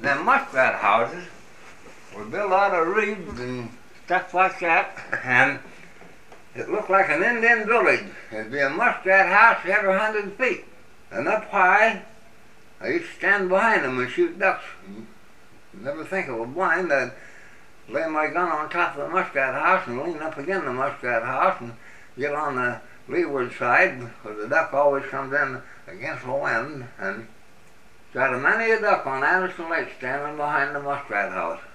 them muskrat houses were built out of reeds and stuff like that, and it looked like an Indian village. There'd be a muskrat house every 100 feet. And up high, I used to stand behind them and shoot ducks. Never think I was blind. I'd lay my gun on top of the muskrat house and lean up against the muskrat house and get on the leeward side, because the duck always comes in against the wind, and got a many a duck on Anderson Lake standing behind the muskrat house.